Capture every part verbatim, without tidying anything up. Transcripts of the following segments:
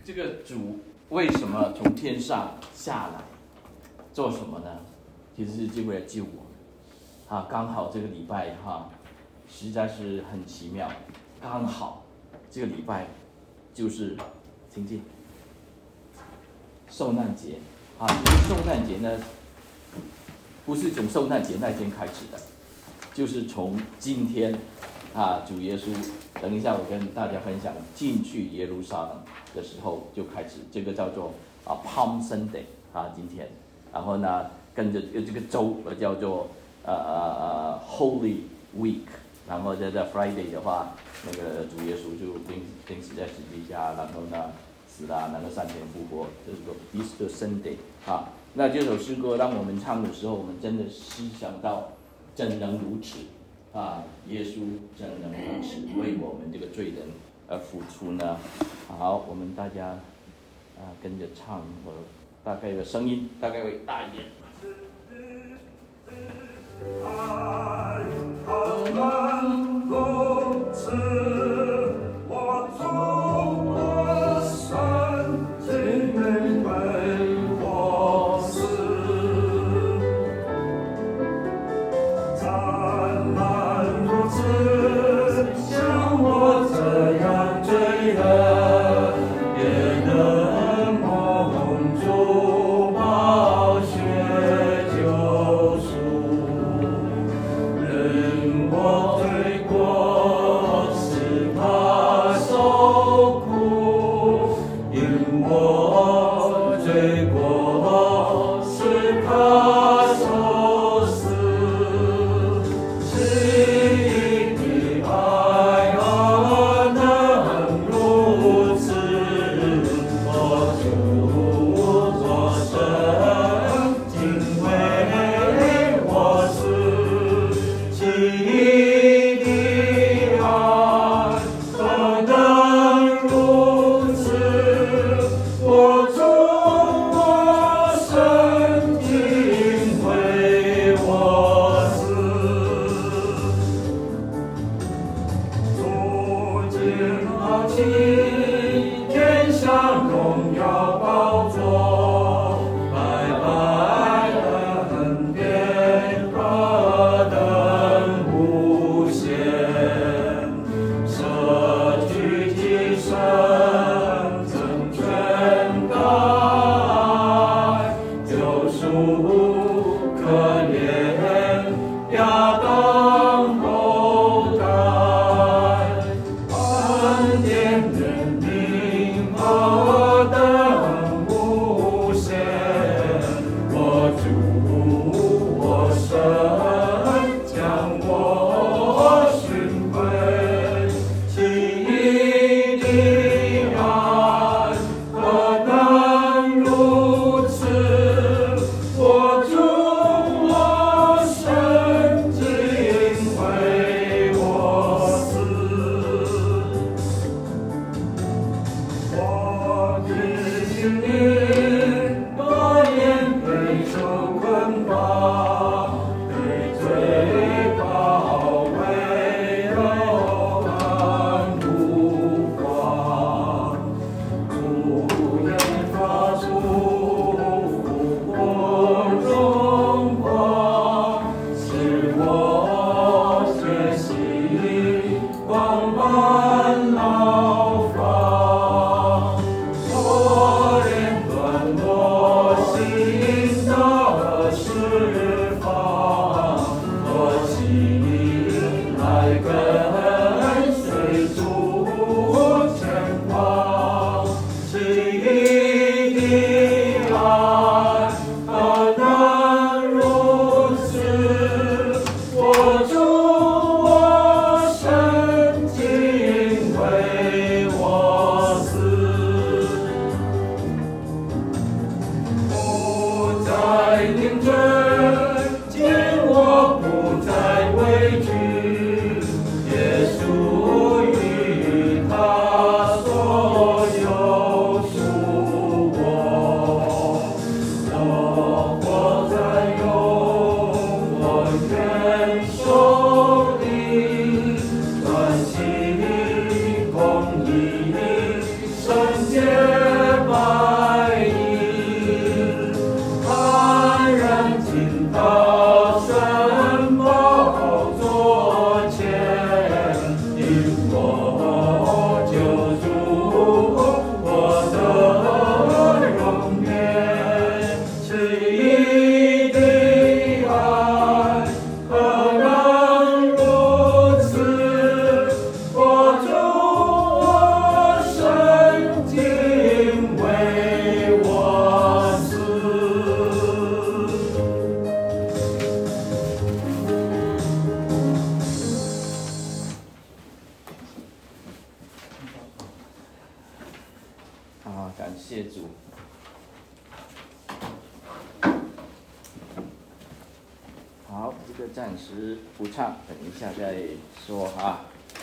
这个主为什么从天上下来做什么呢？其实是就为了救我们。啊，刚好这个礼拜哈，实在是很奇妙，刚好这个礼拜就是请进受难节啊，因为受难节呢，不是从受难节那天开始的，就是从今天啊，主耶稣，等一下我跟大家分享进去耶路撒冷的时候就开始，这个叫做啊 Palm Sunday 啊，今天，然后呢，跟着这个周叫做呃呃 Holy Week， 然后在在 Friday 的话，那个主耶稣就钉钉死在十字架，然后呢死了，然后三天复活，这是个 Easter Sunday 啊。那这首诗歌让我们唱的时候，我们真的思想到，怎能如此啊？耶稣怎能如此为我们这个罪人而付出呢？好，我们大家啊跟着唱，我大概的声音大概会大一点。爱怎能如此，我主我神今日为我死，怎能如此，像我这样罪人也能蒙主宝血救赎。我罪过使他受苦，因我罪过使他受死，是你的爱何能如此？我主我神敬畏我死。你的爱何能如此？我主我神敬畏我死。如今他起天上荣耀宝座，白白的恩典何等无限，舍去己身，成全大爱，救赎可怜亚当后代，恩典怜悯何等无限，我主我神将我寻回，其的爱何能如此？我主我神敬畏我死。我的心灵多年被受捆绑，被罪包围，幽暗无光，不愿发出复活荣光，使我学习光般牢房。我连断啊，感谢主。好，这个暂时不唱，等一下再说啊。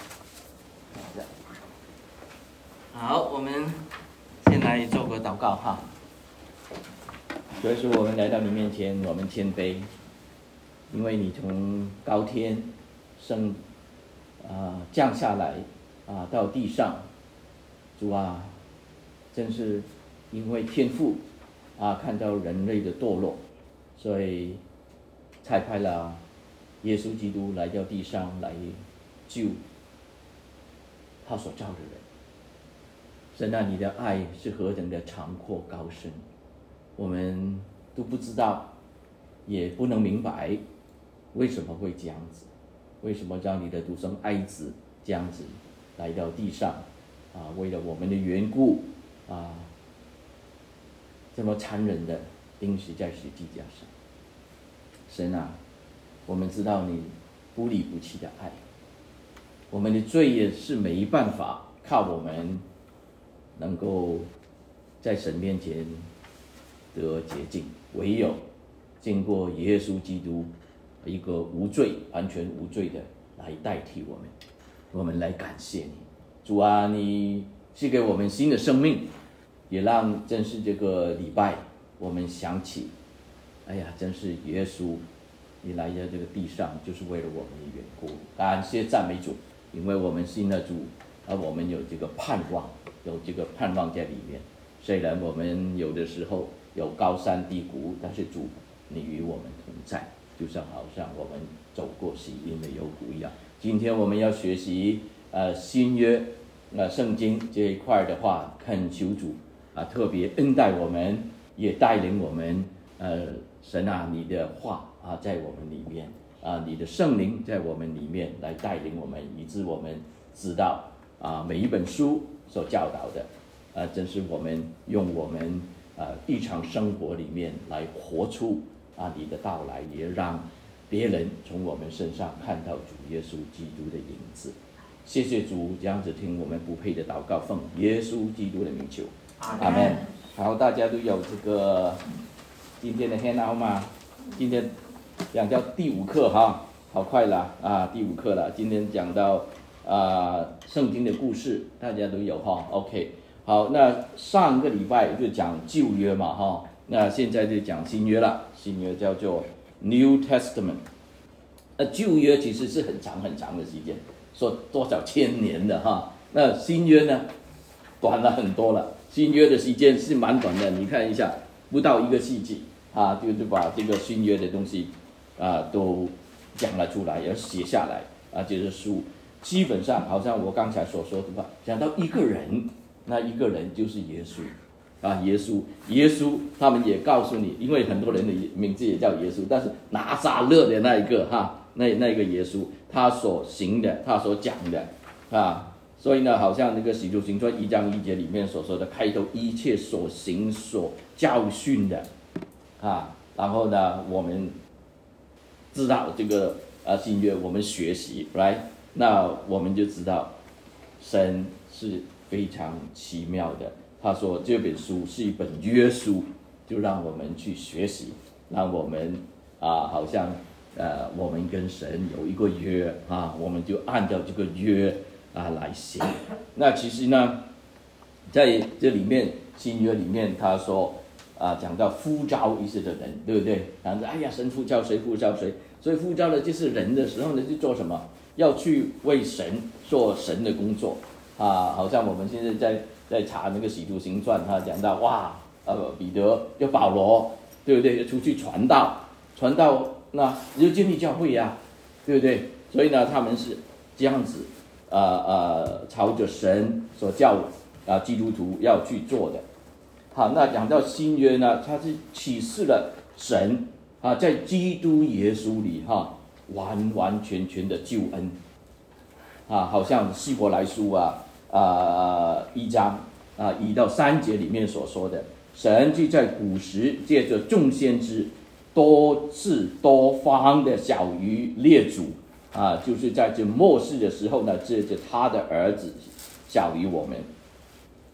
好，我们先来做个祷告哈。主耶稣，我们来到你面前，我们谦卑，因为你从高天升啊、呃、降下来啊、呃、到地上，主啊，真是因为天父啊看到人类的堕落，所以差派了耶稣基督来到地上来救他所造的人。神啊，你的爱是何等的长阔高深，我们都不知道，也不能明白为什么会这样子，为什么让你的独生爱子这样子来到地上啊，为了我们的缘故啊，这么残忍的钉死在十字架上。神啊，我们知道你不离不弃的爱，我们的罪也是没办法靠我们能够在神面前得洁净，唯有经过耶稣基督一个无罪、完全无罪的来代替我们，我们来感谢你，主啊，你赐给我们新的生命，也让真是这个礼拜我们想起，哎呀，真是耶稣你来到这个地上就是为了我们的缘故，感谢赞美主，因为我们信了主，而我们有这个盼望，有这个盼望在里面。虽然我们有的时候有高山低谷，但是主你与我们同在，就像好像我们走过喜荫的幽谷一样。今天我们要学习呃新约呃圣经这一块的话，恳求主啊特别恩待我们，也带领我们呃神啊你的话啊在我们里面啊，你的圣灵在我们里面来带领我们，以致我们知道啊每一本书所教导的啊，真是我们用我们啊日常生活里面来活出啊你的到来，也让别人从我们身上看到主耶稣基督的影子。谢谢主，这样子听我们不配的祷告，奉耶稣基督的名求，阿们。好，大家都有这个今天的 handout 吗？今天讲到第五课哈，好快了啊，第五课了。今天讲到啊圣经的故事，大家都有哈 ，OK。好，那上个礼拜就讲旧约嘛哈，那现在就讲新约了，新约叫做 New Testament。那旧约其实是很长很长的时间，说多少千年的哈。那新约呢，短了很多了。新约的时间是蛮短的，你看一下，不到一个世纪啊，就就把这个新约的东西啊都讲了出来，也写下来啊，这些书基本上好像我刚才所说的吧，讲到一个人，那一个人就是耶稣啊，耶稣，耶稣，他们也告诉你，因为很多人的名字也叫耶稣，但是拿撒勒的那一个哈，那那个耶稣，他所行的，他所讲的啊。所以呢，好像那个《使徒行传》一章一节里面所说的，开头一切所行所教训的，啊，然后呢，我们知道这个呃新约，我们学习来，那我们就知道神是非常奇妙的。他说这本书是一本约书，就让我们去学习，让我们啊，好像呃我们跟神有一个约啊，我们就按照这个约啊来行。那其实呢，在这里面新约里面他说啊，讲到呼召一些的人，对不对？讲着哎呀，神呼召谁呼召谁，所以呼召的就是人的时候呢，就做什么？要去为神做神的工作啊。好像我们现在在在查那个《使徒行传》，他讲到哇，呃，彼得要保罗，对不对？要出去传道，传道那就建立教会呀、啊，对不对？所以呢，他们是这样子。呃呃，朝着神所叫啊基督徒要去做的。好，那讲到新约呢，它是启示了神啊在基督耶稣里哈、啊、完完全全的救恩啊，好像希伯来书啊啊一章啊一到三节里面所说的，神就在古时借着众先知多次多方的晓谕列祖。啊，就是在这末世的时候呢，借着他的儿子晓谕我们。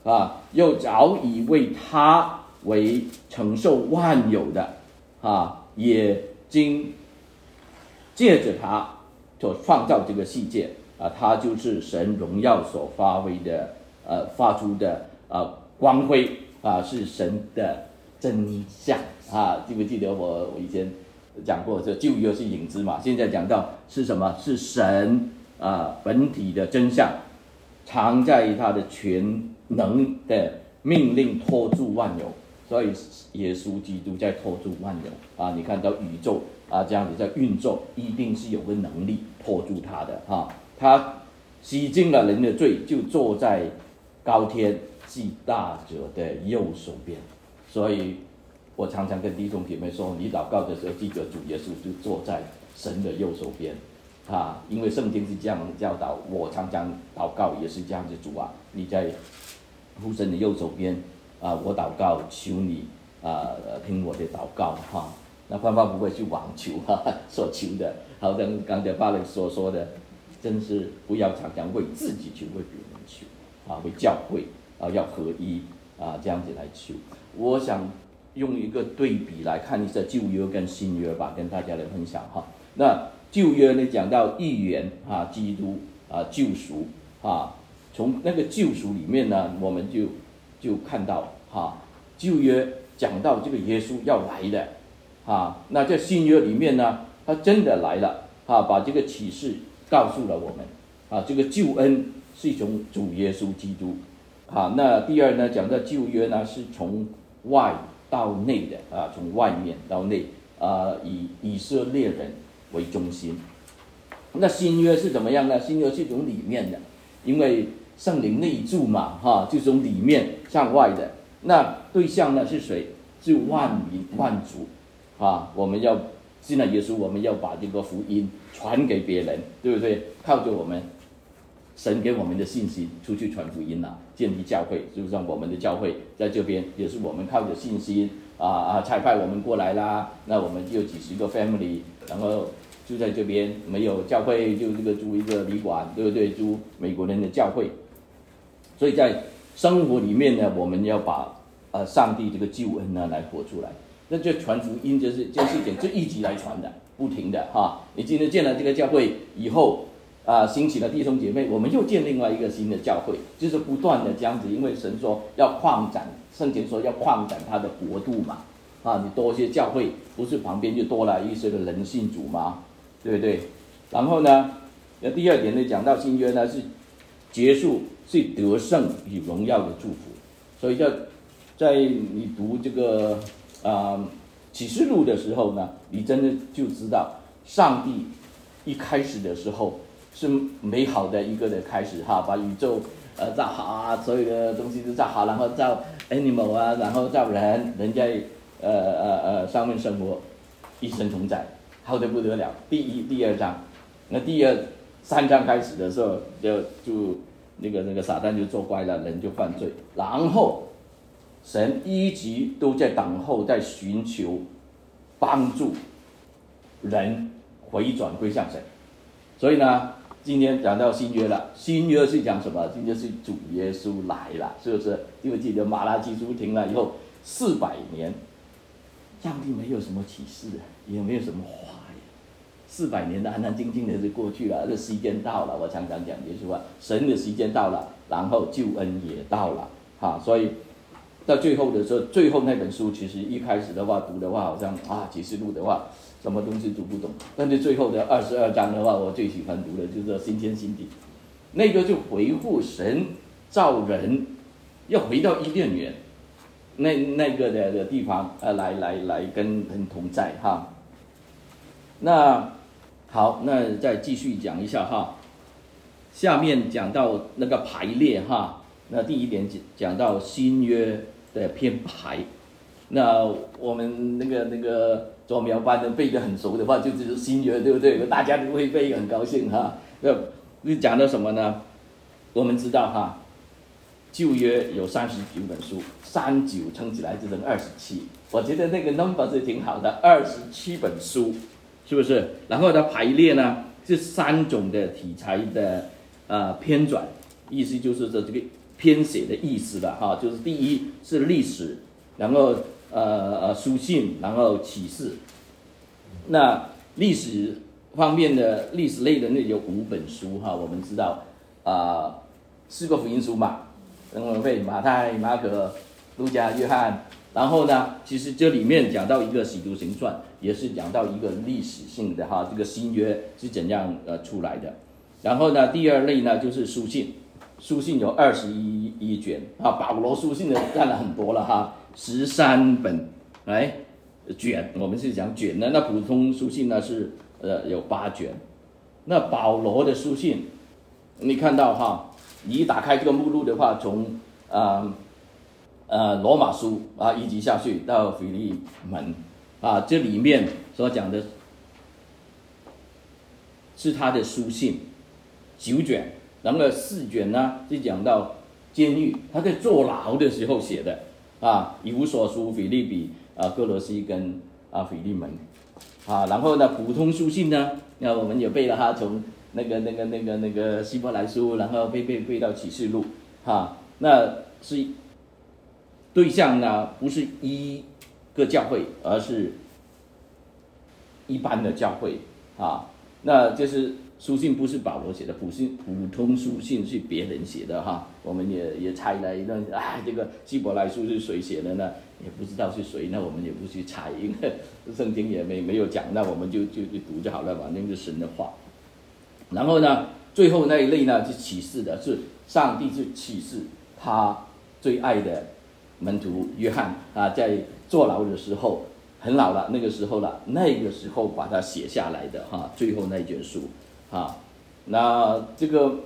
啊，又早已为他为承受万有的啊，也经借着他所创造这个世界啊，他就是神荣耀所发挥的呃发出的呃光辉啊，是神的真相啊。记不记得我我以前讲过，这旧约是影子嘛，现在讲到是什么？是神啊本体的真相，藏在他的全能的命令托住万有。所以耶稣基督在托住万有啊！你看到宇宙啊这样子在运作，一定是有个能力托住他的哈、啊。他洗净了人的罪，就坐在高天至大者的右手边。所以我常常跟弟兄姐妹说，你祷告的时候，记得主耶稣就坐在神的右手边啊，因为圣经是这样教导。我常常祷告也是这样子，主啊，你在父神的右手边。啊，我祷告，求你啊，听我的祷告哈。那万万不会去妄求哈，所求的，好像刚才巴勒所说的，真是不要常常为自己求，为别人求啊，为教会啊要合一啊，这样子来求。我想用一个对比来看一下旧约跟新约吧，跟大家来分享哈。那旧约呢讲到义源啊，基督啊救赎啊，从那个救赎里面呢，我们就。就看到哈，旧约讲到这个耶稣要来的，啊，那在新约里面呢，他真的来了，啊，把这个启示告诉了我们，啊，这个救恩是从主耶稣基督，啊，那第二呢，讲到旧约呢是从外到内的，啊，从外面到内，啊，以以色列人为中心。那新约是怎么样呢？新约是从里面的，因为圣灵内住嘛，哈，就从里面向外的。那对象呢是谁？是万民万族，啊，我们要信了耶稣，我们要把这个福音传给别人，对不对？靠着我们神给我们的信心，出去传福音啦，建立教会，就像我们的教会在这边，也是我们靠着信心啊啊，差派我们过来啦。那我们就几十个 family， 然后就在这边，没有教会就这个租一个旅馆，对不对？租美国人的教会。所以在生活里面呢，我们要把呃上帝这个救恩呢来活出来。那这传福音就是这事情，就一直来传的，不停的哈。你今天建了这个教会以后啊、呃，兴起了弟兄姐妹，我们又建另外一个新的教会，就是不断的这样子。因为神说要扩展，圣经说要扩展他的国度嘛，啊，你多一些教会，不是旁边就多了一些的人信主嘛，对不对？然后呢，那第二点呢，讲到新约呢是结束。是得胜与荣耀的祝福，所以在在你读这个啊、呃、启示录的时候呢，你真的就知道，上帝一开始的时候是美好的一个的开始哈，把宇宙呃造好啊，所有的东西都造好，然后造 animal 啊，然后造人，人在呃呃呃上面生活，一生同在，好得不得了。第一、第二章，那第二三章开始的时候就就。那个那个撒旦就作怪了，人就犯罪，然后神一直都在等候，在寻求帮助人回转归向神。所以呢，今天讲到新约了，新约是讲什么？新约是主耶稣来了，是不是？记不记得马拉基书停了以后四百年，上帝没有什么启示，也没有什么话。四百年的安安静静的就过去了，这时间到了，我常常讲耶稣啊，神的时间到了，然后救恩也到了，哈，所以到最后的时候，最后那本书其实一开始的话读的话，好像啊启示录的话，什么东西读不懂，但是最后的二十二章的话，我最喜欢读的就是新天新地，那个就回复神造人，要回到伊甸园，那那个的的地方，呃，来来来跟人同在哈，那。好，那再继续讲一下哈。下面讲到那个排列哈，那第一点讲到新约的编排。那我们那个那个做苗班的背得很熟的话，就只是新约，对不对？大家都会背，很高兴哈。那你讲到什么呢？我们知道哈，旧约有三十九本书，三九乘起来就等于二十七。我觉得那个 number 是挺好的，二十七本书。是不是？然后它排列呢是三种的题材的呃编纂，意思就是说这个编写的意思了哈，就是第一是历史，然后呃呃书信，然后启示。那历史方面的历史类的那有五本书哈，我们知道啊、呃、四个福音书嘛，我们会马太、马可、路加、约翰。然后呢，其实这里面讲到一个使徒行传，也是讲到一个历史性的哈，这个新约是怎样呃出来的。然后呢，第二类呢就是书信，书信有二十一一卷啊，保罗书信的占了很多了哈，十三本，哎，卷，我们是讲卷的。那普通书信呢是呃有八卷。那保罗的书信，你看到哈，你一打开这个目录的话，从呃呃罗马书啊一直下去到腓利门啊，这里面所讲的是他的书信九卷，然后四卷呢是讲到监狱，他在坐牢的时候写的啊，以弗所书、腓立比啊、哥罗西跟啊腓利门啊，然后呢普通书信呢，那我们也背了哈，从那个那个那个那个希伯来书，然后背背背到启示录哈，那是对象呢不是一个教会，而是一般的教会啊，那就是书信不是保罗写的，普信普通书信是别人写的哈，我们也也猜了一段，啊，这个希伯来书是谁写的呢？也不知道是谁，那我们也不去猜，因为圣经也没没有讲，那我们就就就读就好了，反正是神的话。然后呢，最后那一类呢是启示的，是上帝是启示他最爱的门徒约翰啊，在坐牢的时候很老了，那个时候了，那个时候把它写下来的哈，最后那一卷书啊，那这个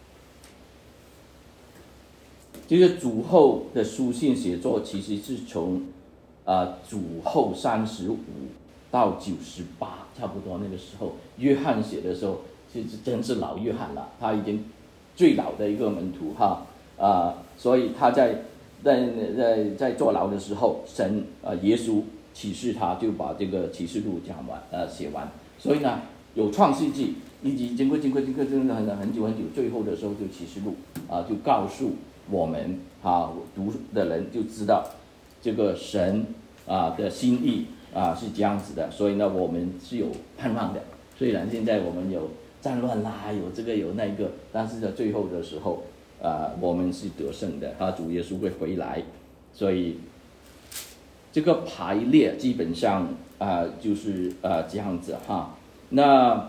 这个主后的书信写作，其实是从啊主后三十五到九十八，差不多那个时候，约翰写的时候，其实真是老约翰了，他已经最老的一个门徒哈啊，所以他在在在在坐牢的时候，神啊耶稣启示他，就把这个启示录讲完呃写完，所以呢有创世纪，以及经过经过经过经过很很久很久，最后的时候就启示录啊，就告诉我们啊读的人就知道这个神啊的心意啊是这样子的，所以呢我们是有盼望的。虽然现在我们有战乱啦，有这个有那个，但是在最后的时候啊我们是得胜的，啊主耶稣会回来，所以这个排列基本上啊就是啊这样子哈。那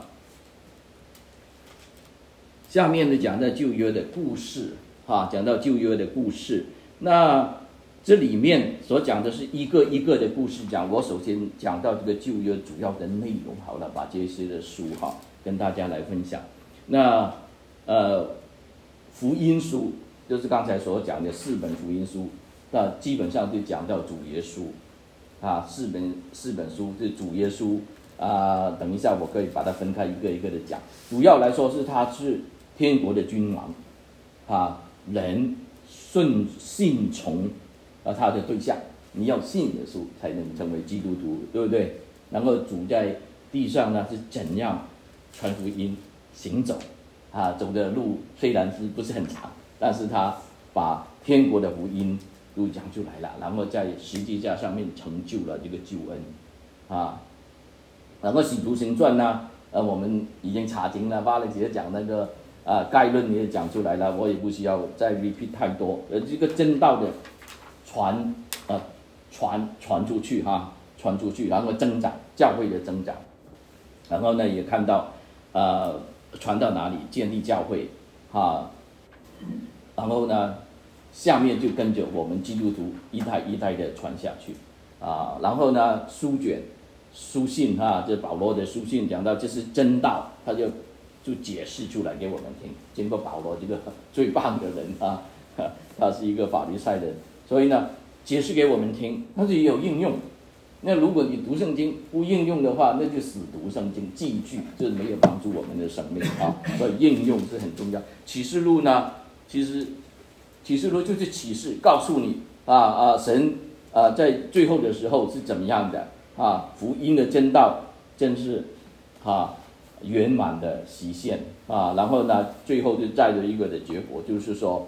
下面呢讲到旧约的故事哈，讲到旧约的故事，那这里面所讲的是一个一个的故事讲。我首先讲到这个旧约主要的内容好了，把这些的书哈跟大家来分享。那呃福音书就是刚才所讲的四本福音书，那基本上就讲到主耶稣啊，四本四本书是主耶稣啊。等一下我可以把它分开一个一个的讲。主要来说是他是天国的君王啊，人顺信从啊他的对象，你要信耶稣才能成为基督徒，对不对？然后主在地上呢是怎样传福音行走啊，走的路虽然是不是很长，但是他把天国的福音都讲出来了，然后在十字架上面成就了这个救恩啊。然后使徒行传呢，呃，我们已经查经了，巴勒姐讲那个啊概论也讲出来了，我也不需要再 repeat 太多。呃，这个真道的传呃传传出去哈，传出去，然后增长教会的增长，然后呢也看到呃传到哪里建立教会哈，然后呢下面就跟着我们基督徒一代一代的传下去啊，然后呢书卷书信哈，这保罗的书信讲到这是真道，他就就解释出来给我们听。经过保罗这个最棒的人啊，他是一个法利赛人，所以呢解释给我们听，但是也有应用。那如果你读圣经不应用的话，那就死读圣经，记句就是没有帮助我们的生命啊。所以应用是很重要。启示录呢，其实启示录就是启示，告诉你啊啊神啊在最后的时候是怎么样的啊，福音的真道真是啊圆满的实现啊。然后呢，最后就带着一个的结果，就是说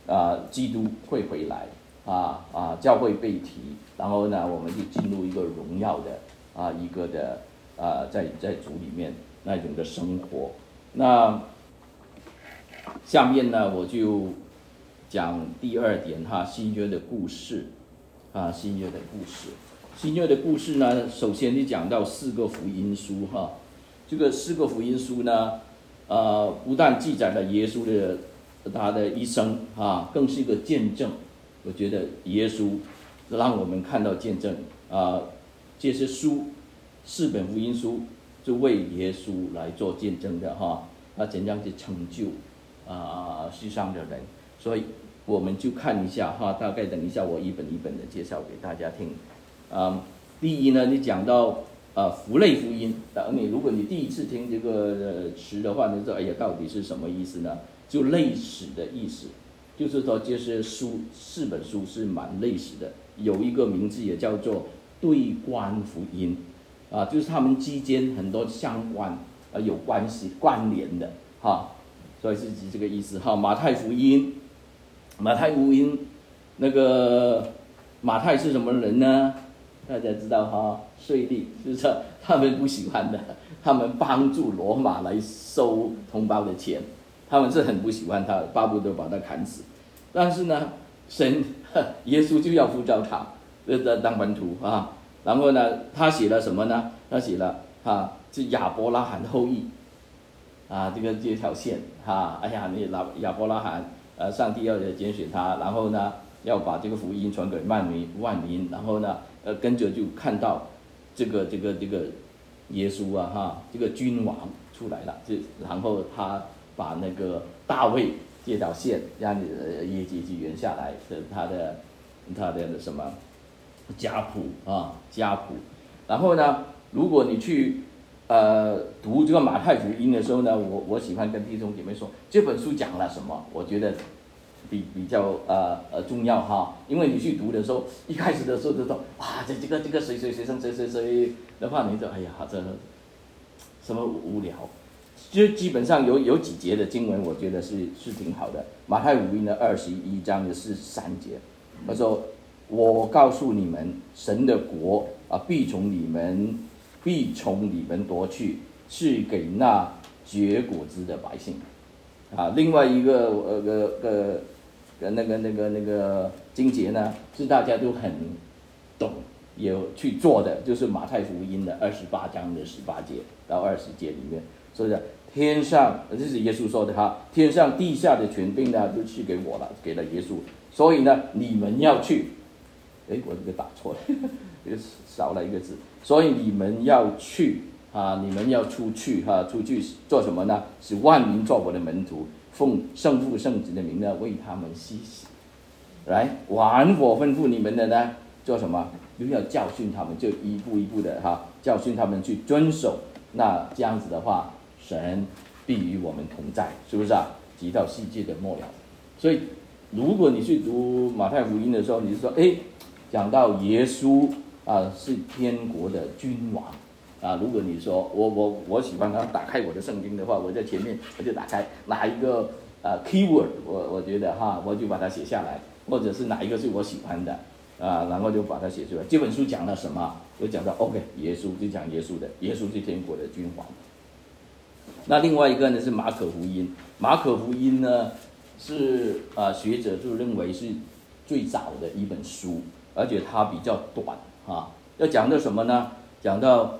啊，基督会回来啊啊，教会被提，然后呢，我们就进入一个荣耀的啊一个的啊在在主里面那种的生活。那下面呢，我就讲第二点哈，新约的故事啊，新约的故事，新约的故事呢，首先就讲到四个福音书哈，这个四个福音书呢，呃，不但记载了耶稣的他的一生啊，更是一个见证。我觉得耶稣让我们看到见证啊，这些书四本福音书是为耶稣来做见证的哈，他怎样去成就啊世上的人，所以我们就看一下哈，大概等一下我一本一本的介绍给大家听。啊，第一呢，你讲到呃福类福音，你如果你第一次听这个呃词的话，你说哎呀，到底是什么意思呢？就类似的意思，就是说这些书四本书是蛮类似的，有一个名字也叫做对关福音，啊，就是他们之间很多相关呃有关系关联的哈，所以是这个意思哈。马太福音，马太福音那个马太是什么人呢？大家知道哈，税吏，就是他们不喜欢的，他们帮助罗马来收同胞的钱。他们是很不喜欢他，巴不得把他砍死。但是呢，神耶稣就要呼召他，呃，当门徒啊。然后呢，他写了什么呢？他写了啊，是亚伯拉罕后裔啊，这个这条线啊。哎呀，你亚亚伯拉罕，呃，上帝要拣选他，然后呢，要把这个福音传给万民万民。然后呢，呃，跟着就看到这个这个这个耶稣啊，哈，这个君王出来了，就然后他。把那个大卫这条线让你业绩就圆下来的，他的他的什么家谱啊家谱。然后呢，如果你去呃读这个马太福音的时候呢，我我喜欢跟弟兄姐妹说，这本书讲了什么？我觉得比比较呃呃重要哈，因为你去读的时候，一开始的时候就说哇，这这个这个谁谁谁谁谁谁的话，你就哎呀，这什么无聊。就基本上有有几节的经文，我觉得是是挺好的。马太福音的二十一章的四十三节，他说：“我告诉你们，神的国啊，必从你们必从你们夺去，是给那结果子的百姓。”啊，另外一个呃个个个那个那个那个经节呢，是大家都很懂有去做的，就是马太福音的二十八章的十八节到二十节里面。所以呢，天上这是耶稣说的哈，天上地下的权柄呢，都赐给我了，给了耶稣。所以呢，你们要去，哎，我这个打错了，这个少了一个字。所以你们要去啊，你们要出去哈、啊，出去做什么呢？使万民做我的门徒，奉圣父圣子的名呢，为他们施洗。来，完我吩咐你们的呢，做什么？就要教训他们，就一步一步的哈、啊，教训他们去遵守。那这样子的话，神必与我们同在，是不是啊？直到世界的末了。所以，如果你去读马太福音的时候，你就说，哎，讲到耶稣啊是天国的君王啊。如果你说我我我喜欢他打开我的圣经的话，我在前面我就打开哪一个呃 keyword， 我我觉得哈，我就把它写下来，或者是哪一个是我喜欢的啊，然后就把它写出来。这本书讲了什么？就讲到 OK， 耶稣就讲耶稣的，耶稣是天国的君王。那另外一个呢是马可福音，马可福音呢是啊、呃、学者就认为是最早的一本书，而且它比较短啊。要讲到什么呢？讲到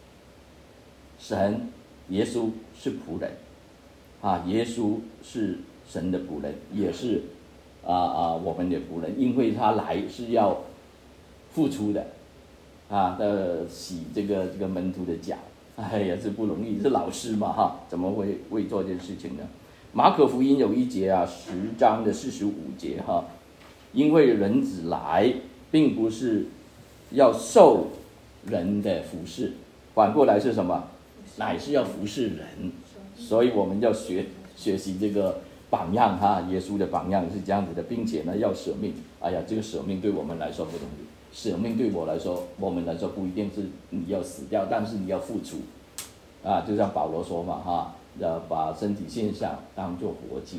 神，耶稣是仆人啊，耶稣是神的仆人，也是啊啊我们的仆人，因为他来是要付出的啊的洗这个这个门徒的脚。哎呀，这不容易，是老师嘛哈，怎么会会做这件事情呢？马可福音有一节啊，十章的四十五节哈，因为人子来，并不是要受人的服侍，反过来是什么？乃是要服侍人，所以我们要学学习这个榜样哈，耶稣的榜样是这样子的，并且呢要舍命。哎呀，这个舍命对我们来说不容易。舍命对我来说，我们来说不一定是你要死掉，但是你要付出，啊，就像保罗说嘛，哈，要把身体献上当作活祭，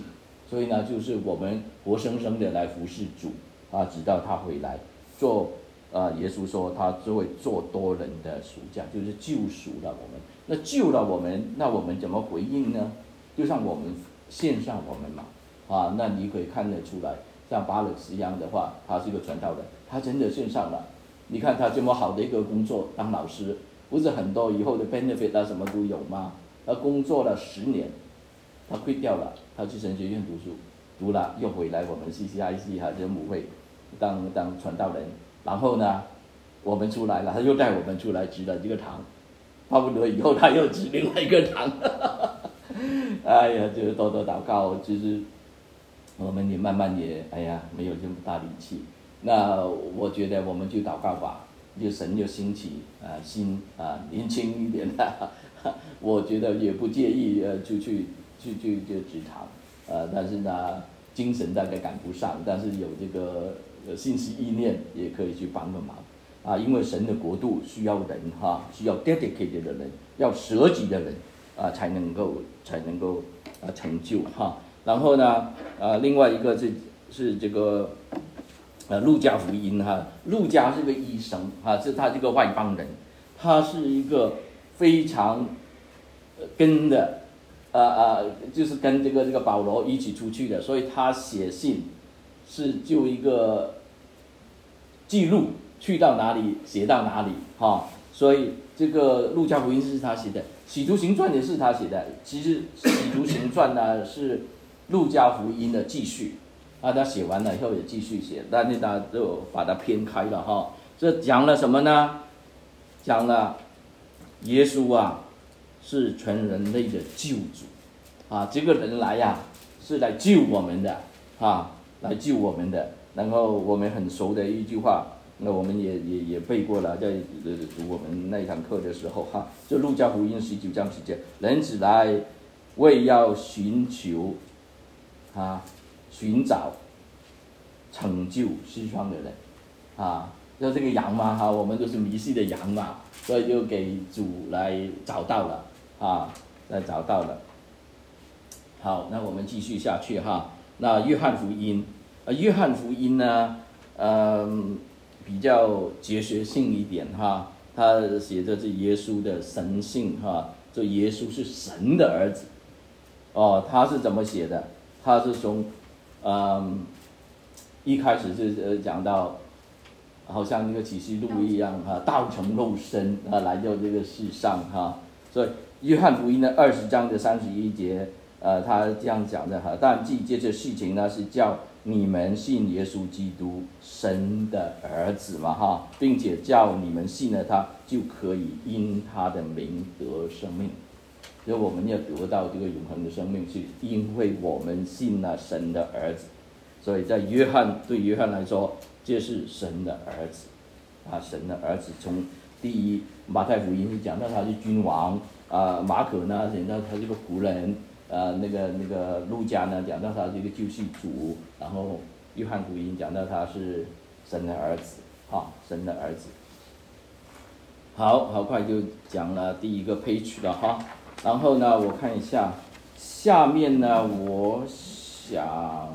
所以呢，就是我们活生生的来服侍主啊，直到他回来做。啊，耶稣说他就会做多人的赎价，就是救赎了我们。那救了我们，那我们怎么回应呢？就像我们献上我们嘛，啊，那你可以看得出来，像巴勒斯一样的话，他是一个传道人，他真的献上了。你看他这么好的一个工作，当老师，不是很多以后的 benefit 啊什么都有吗？他工作了十年，他quit掉了，他去神学院读书，读了又回来我们 C C I C 还是母会当当传道人。然后呢，我们出来了，他又带我们出来指了这个堂，巴不得以后他又指另外一个堂。哎呀，就是多多祷告，就是我们也慢慢也哎呀没有这么大力气。那我觉得我们就祷告吧，就神就兴起啊、呃、心啊、呃、年轻一点的，我觉得也不介意呃就去去去就指堂，呃但是呢精神大概赶不上，但是有这个。信息意念也可以去帮个忙啊，因为神的国度需要人哈，需要 dedicated 的人，要舍己的人啊，才能够才能够啊成就哈。然后呢，啊，另外一个是是这个呃路加福音哈，路加是个医生啊，是他这个外邦人，他是一个非常跟的啊啊，就是跟这个这个保罗一起出去的，所以他写信是就一个。记录去到哪里写到哪里哈，所以这个路加福音是他写的，使徒行传也是他写的。其实使徒行传呢是路加福音的继续啊，他写完了以后也继续写，但是他就把它偏开了哈。这讲了什么呢？讲了耶稣啊是全人类的救主啊，这个人来呀、啊、是来救我们的啊，来救我们的。然后我们很熟的一句话，那我们也也也背过了，在读我们那一堂课的时候哈，就路加福音十九章十节，人子来为要寻求啊寻找拯救失丧的人啊，就这个羊嘛哈，我们都是迷失的羊嘛，所以就给主来找到了啊，来找到了。好，那我们继续下去哈，那约翰福音。呃，约翰福音呢，嗯，比较哲学性一点哈，他写的是耶稣的神性哈，这耶稣是神的儿子，哦，他是怎么写的？他是从，嗯，一开始是呃讲到，好像那个启示录一样哈，道成肉身啊来到这个世上哈，所以约翰福音的二十章的三十一节，呃，他这样讲的哈，但记这些事情呢是叫。你们信耶稣基督神的儿子嘛哈，并且叫你们信了他，就可以因他的名得生命。所以我们要得到这个永恒的生命，是因为我们信了神的儿子。所以在约翰对约翰来说，这是神的儿子啊，神的儿子。从第一马太福音是讲到他是君王啊，马可呢讲到他是个仆人。呃，那个那个路加呢，讲到他是一个救世主，然后约翰福音讲到他是神的儿子，哈，神的儿子。好，好快就讲了第一个 page 了哈，然后呢，我看一下下面呢，我想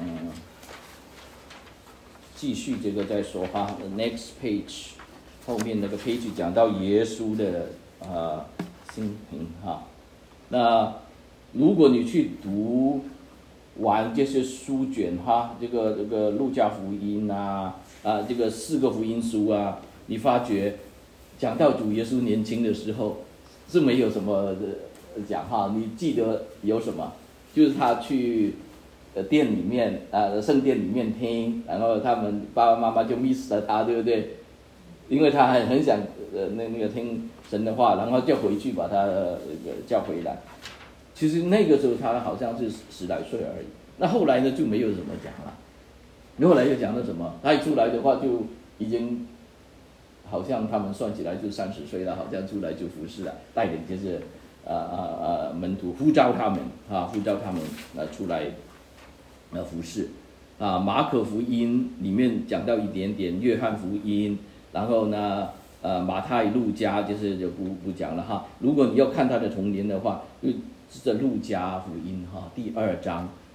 继续这个再说哈 ，next page 后面那个 page 讲到耶稣的呃生平哈，那。如果你去读完这些书卷哈，这个这个路加福音啊，啊这个四个福音书啊，你发觉讲到主耶稣年轻的时候是没有什么讲哈，你记得有什么？就是他去呃店里面啊圣殿里面听，然后他们爸爸妈妈就 miss 了他，对不对？因为他很很想呃那那个听神的话，然后就回去把他、呃、叫回来。其实那个时候他好像是十来岁而已，那后来呢就没有什么讲了。后来又讲了什么？他一出来的话就已经，好像他们算起来就三十岁了，好像出来就服侍了，带领就是呃呃呃门徒呼召他们啊，呼召他们呃出来呃服侍啊。马可福音里面讲到一点点，约翰福音，然后呢呃马太、路加就是就不不讲了哈。如果你要看他的童年的话，就。这路加福音哈第二章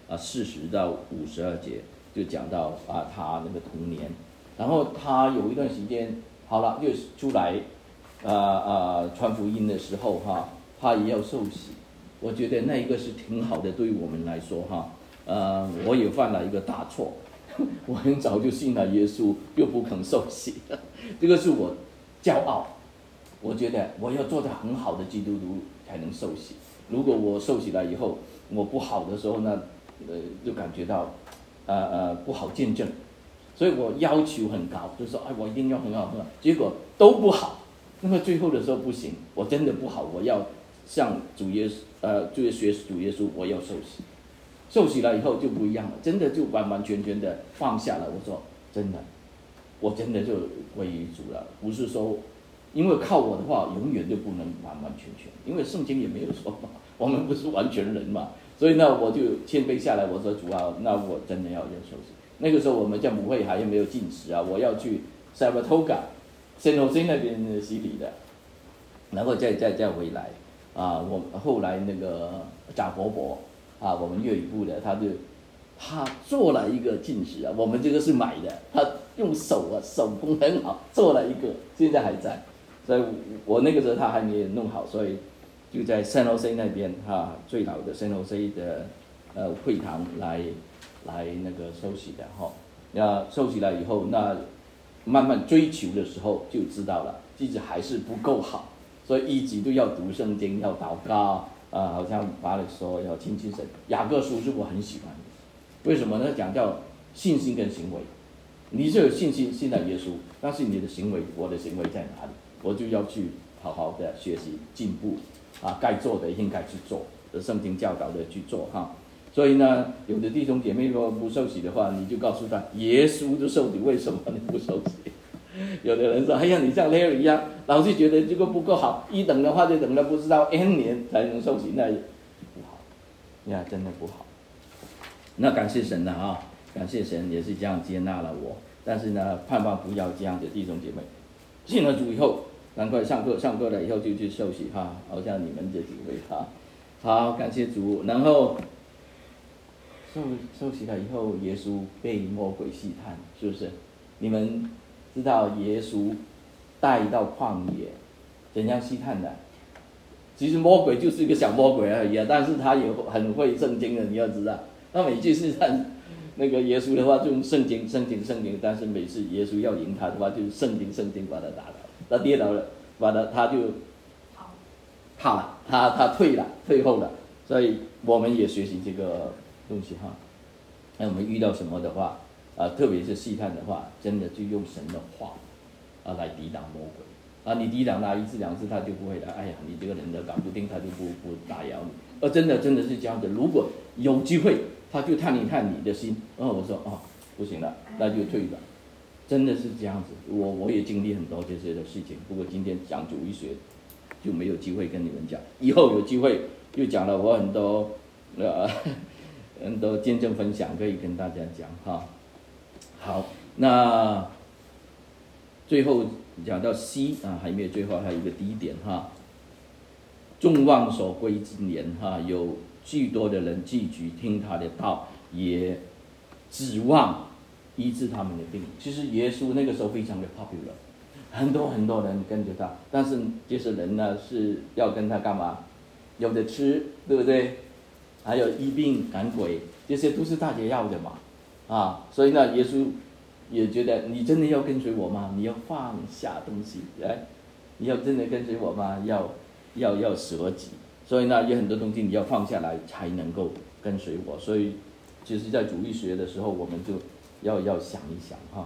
啊四十到五十二节，就讲到啊他那个童年，然后他有一段时间好了就出来，啊啊传福音的时候哈，他也要受洗，我觉得那一个是挺好的，对于我们来说哈，呃我也犯了一个大错，我很早就信了耶稣，又不肯受洗，这个是我骄傲。我觉得我要做得很好的基督徒才能受洗。如果我受洗了以后，我不好的时候呢，呃，就感觉到，呃呃不好见证，所以我要求很高，就是说，哎，我一定要很好很好，结果都不好。那么最后的时候不行，我真的不好，我要向主耶稣，呃，就学主耶稣，我要受洗。受洗了以后就不一样了，真的就完完全全的放下了。我说真的，我真的就归于主了，不是说。因为靠我的话，永远就不能完完全全，因为圣经也没有说嘛，我们不是完全人嘛，所以呢，我就谦卑下来，我说主啊，那我真的要要受洗。那个时候我们在母会还没有禁食啊，我要去 Saratoga、San Jose 那边洗礼的，然后再再再回来啊。我后来那个贾伯伯啊，我们粤语部的，他就他做了一个禁食啊，我们这个是买的，他用手啊手工很好做了一个，现在还在。所以我那个时候他还没有弄好，所以就在 San Jose 那边哈、啊，最老的 San Jose 的呃会堂来来那个受洗的哈。那受洗了以后，那慢慢追求的时候就知道了，自己还是不够好，所以一直都要读圣经，要祷告啊，好像巴勒说要亲近神。雅各书是我很喜欢的，为什么呢？讲叫信心跟行为，你是有信心信赖耶稣，但是你的行为，我的行为在哪里？我就要去好好的学习进步啊，该做的应该去做，圣经教导的去做哈。所以呢，有的弟兄姐妹说不受洗的话，你就告诉他，耶稣就受洗，为什么你不受洗？有的人说，哎呀，你像 Larry 一样，老是觉得这个不够好，一等的话就等了不知道 N 年才能受洗，那不好，呀，真的不好。那感谢神了啊，感谢神也是这样接纳了我，但是呢，盼望不要这样的弟兄姐妹。信了主以后，赶快上课，上课了以后就去受洗哈，好像你们这几位哈，好，感谢主。然后受受洗了以后，耶稣被魔鬼试探，是不是？你们知道耶稣带到旷野怎样试探的？其实魔鬼就是一个小魔鬼而已啊，但是他也很会圣经的，你要知道，他每次试探那个耶稣的话就用圣经圣经圣经，但是每次耶稣要赢他的话，就是圣经圣经把他打倒，他跌倒了，把他他就怕了，他他退了，退后了。所以我们也学习这个东西哈。那我们遇到什么的话，啊，特别是试探的话，真的就用神的话啊来抵挡魔鬼。啊，你抵挡他一次两次，他就不会了。哎呀，你这个人都搞不定，他就不不打扰你。而真的真的是这样的，如果有机会，他就探一探你的心。哦，我说哦，不行了，那就退吧。真的是这样子，我我也经历很多这些的事情。不过今天讲主义学就没有机会跟你们讲，以后有机会又讲了我很多呃很多见证分享可以跟大家讲哈。好，那最后讲到 C 啊，还没有最后还有一个 D 点哈。众望所归之年哈，有许多的人聚集听他的道，也指望医治他们的病。其实耶稣那个时候非常的 popular， 很多很多人跟着他，但是这些人呢是要跟他干嘛？有的吃，对不对？还有医病赶鬼，这些都是大家要的嘛，啊，所以呢，耶稣也觉得你真的要跟随我吗？你要放下东西，来，你要真的跟随我吗？要要要舍己。所以呢，有很多东西你要放下来才能够跟随我。所以，其实在主义学的时候，我们就要要想一想哈，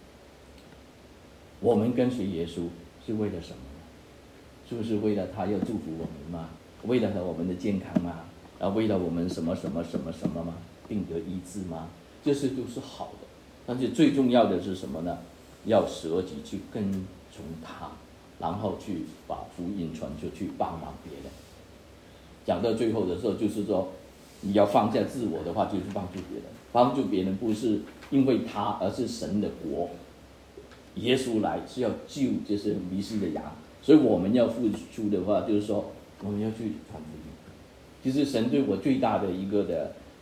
我们跟随耶稣是为了什么呢？是不是为了他要祝福我们吗？为了我们的健康吗？啊，为了我们什么什么什么什么吗？病得医治吗？这些都是好的，但是最重要的是什么呢？要舍己去跟从他，然后去把福音传出去，帮忙别人。讲到最后的时候，就是说你要放下自我的话，就是帮助别人。帮助别人不是因为他，而是神的国。耶稣来是要救这些迷失的羊，所以我们要付出的话，就是说我们要去传福音。其实神对我最大的一个的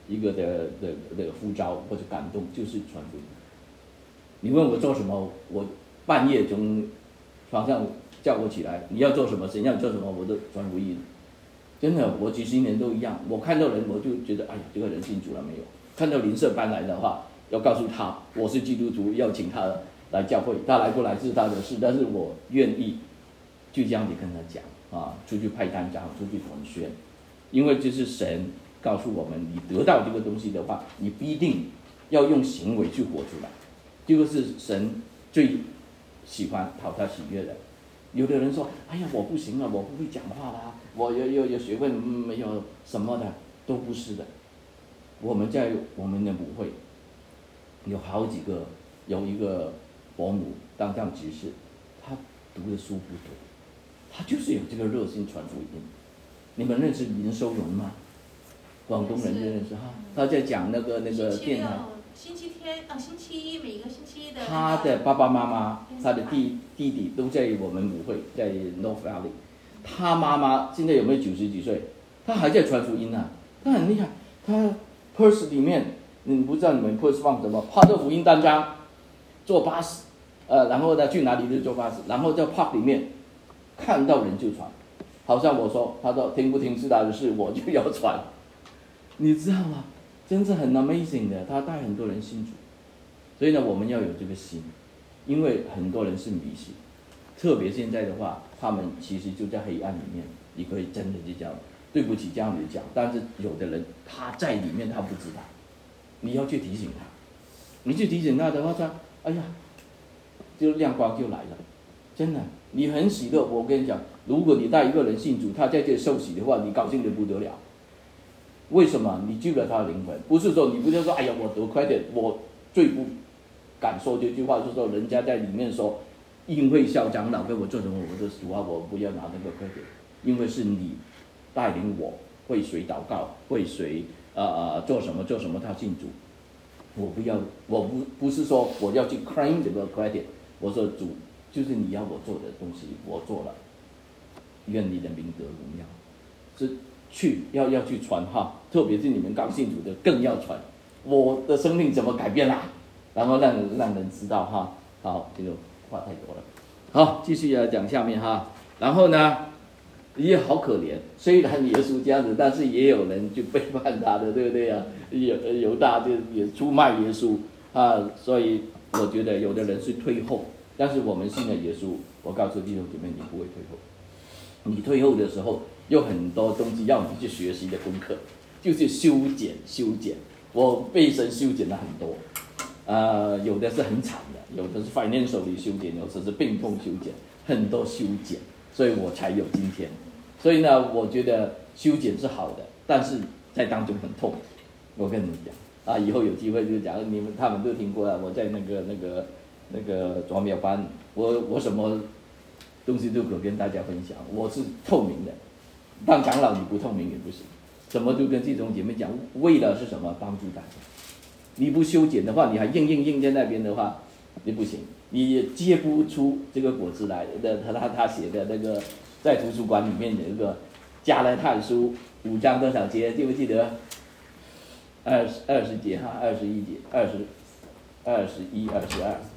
一个的的的呼召或者感动，就是传福音。你问我做什么，我半夜从床上叫我起来，你要做什么，谁要做什么，我都传福音。真的，我几十年都一样。我看到人，我就觉得，哎呀，这个人信主了没有？看到邻舍搬来的话，要告诉他我是基督徒，要请他来教会。他来不来是他的事，但是我愿意就这样子跟他讲啊，出去派单张，出去传宣，因为这是神告诉我们，你得到这个东西的话，你必定要用行为去活出来。这个是神最喜欢讨他喜悦的。有的人说：“哎呀，我不行了，我不会讲话啦，我有有有学问没有什么的，都不是的。”我们在我们的母会有好几个，有一个伯母当上执事，她读的书不多，她就是有这个热心传福音。你们认识林收容吗？广东人就认识哈，他在讲那个那个电台。 星期天啊，星期一每个星期一的、那个。 他的爸爸妈妈，他的弟弟弟都在我们母会，在 North Valley。他妈妈现在有没有九十几岁？他还在传福音啊，他很厉害。他 purse 里面，你不知道你们 purse 放什么？画着福音单张，坐巴士，呃，然后呢去哪里就坐巴士，然后在 park 里面看到人就传。好像我说，他说听不听是他的事，我就要传。你知道吗？真是很 amazing 的，他带很多人信主，所以呢，我们要有这个心，因为很多人是迷信，特别现在的话，他们其实就在黑暗里面，你可以真的就讲，对不起这样子讲，但是有的人他在里面他不知道，你要去提醒他，你去提醒他的话，他哎呀，就亮光就来了，真的，你很喜乐。我跟你讲，如果你带一个人信主，他在这里受洗的话，你高兴得不得了。为什么？你救了他的灵魂，不是说你不是说，哎呀，我得快点，我最不敢说这句话，就是说人家在里面说，因为小长老跟我做什么，我就主啊，我不要拿那个快点，因为是你带领我为谁祷告，为谁呃呃做什么做什么，他信主，我不要，我不不是说我要去 claim 这个 credit， 我说主就是你要我做的东西，我做了，愿你的名得荣耀，是。去要要去传哈，特别是你们刚信主的更要传，我的生命怎么改变啦？然后让让人知道哈。好，这个话太多了。好，继续来讲下面哈。然后呢，也好可怜，虽然耶稣这样子，但是也有人就背叛他的，对不对啊？犹犹大就也出卖耶稣啊，所以我觉得有的人是退后，但是我们信了耶稣，我告诉弟兄姐妹，你不会退后。你退后的时候，有很多东西要你去学习的功课，就是修剪修剪。我被神修剪了很多，呃，有的是很惨的，有的是 financial 里修剪，有的是病痛修剪，很多修剪，所以我才有今天。所以呢，我觉得修剪是好的，但是在当中很痛。我跟你们讲啊，以后有机会就讲，你们他们都听过了。我在那个那个那个转苗班，我我什么东西都可跟大家分享，我是透明的。当长老你不透明也不行，什么都跟弟兄姐妹讲，为了是什么？帮助大家。你不修剪的话，你还硬硬硬在那边的话，你不行，你也结不出这个果子来的。他他他写的那个在图书馆里面有一个加拉太书五章多少节，记不记得？二十二十节哈，二十一节，二十二十一二十二。